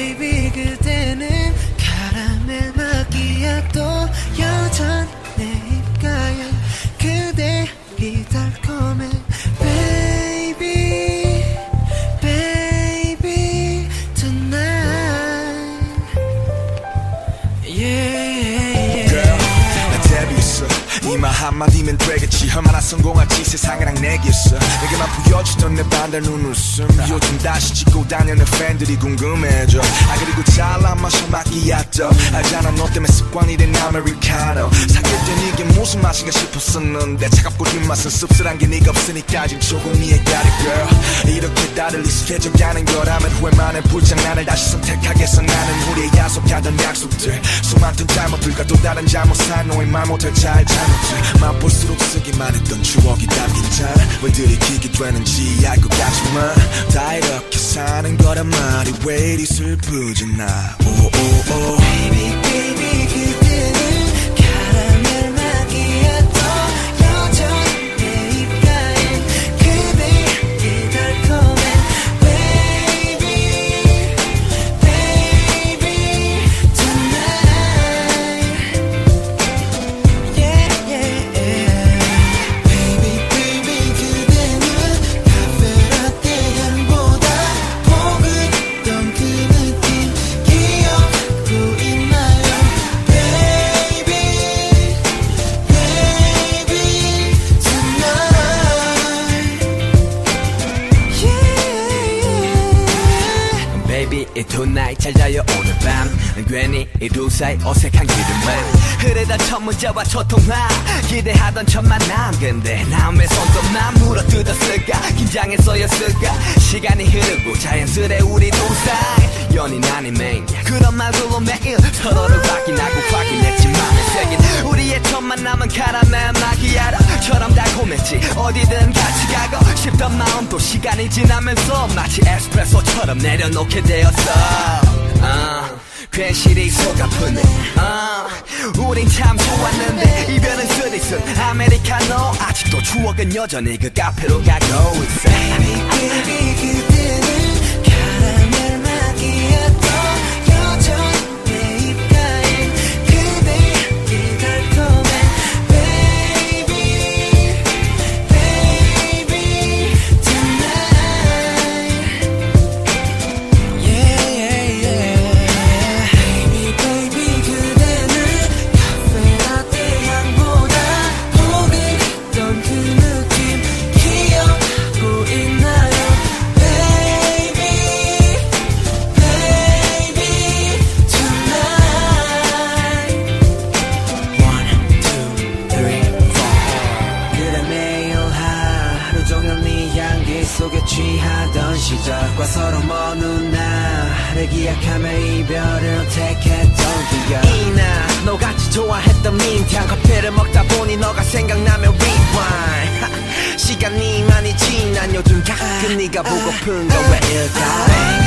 baby 그대는 카라멜 마키아토 여전 내 입가에 그대이 달콤해 baby baby tonight yeah Girl 나 데뷔했어 이 말 한마디면 되겠지 얼마나 성공할지 세상이랑 내겠어 내게만 보여주던 내 반달 눈웃음 요즘 다시 찍고 다니는 팬들이 궁금해져 아 그리고 잘 안 마셔 마키아토 알잖아 너 때문에 습관이 된 아메리카노 사귈 땐 이게 무슨 맛인가 싶었었는데 차갑고 뒷맛은 씁쓸한 게 네가 없으니까 지금 조금 이해가리 girl 이렇게 다들 익숙해져가는 거라면 후회만해 불장난을 다시 선택하겠어 나는 우리의 약속하던 약속들 수많던 잘못들과 또 다른 잘못 사놓은 말 못할 잘 잘못들 맛볼수록 쓰기만 했던 추억이 담긴잖아 왜 들이키게 되는지 알 것 같지만 다 이렇게 사는 거란 말이 왜 이리 슬프지 나 오오오 baby baby 그대는 카라멜 마키아토 여전 내 입가에 그대의 달콤해 baby baby tonight yeah yeah baby baby 그대는 카페라떼 향보다 포근했던 그 느낌 기억하고 있나요 baby baby tonight yeah Baby 이 tonight 잘 자요 오늘 밤 괜히 이 두 사이 어색한 기름만 흐르던 첫 문자와 첫 통화 기대하던 첫 만남 근데 난 왜 손톱만 물어뜯었을까 긴장했어였을까 시간이 흐르고 자연스레 우리 두 사이 연인 아니면 그런 말들로 매일 서로를 확인하고 확인했지만 새긴 우리의 첫 만남은 카라멜 마키아토처럼 달콤했지 어디든 같이 가고 싶던 마음도 시간이 지나면서 마치 에스프레소처럼 내려놓게 되었어 괜시리 속 아프네 우린 참 좋았는데 이별은 쓰리쓴 아메리카노 아직도 추억은 여전히 그 카페로 가고 있어 baby baby 그대는 카라멜 마키아토 여전 내 입가에 그대의 달콤해 baby baby tonight yeah yeah baby baby 그대는 카페라떼 향보다 포근했던 그 느낌 기억하고 있나요 baby baby tonight 1, 2, 3, 4 그래 매일 하루 종일 네 향기 속에 취하던 시절과 서로 먼 훗날을 기약하며 이별을 택했던 기억 이나 너같이 좋아했던 민트향 커피를 먹다 보니 너가 생각나면 rewind 시간이 많이 지난 요즘 가끔 네가 보고픈 건 왜일까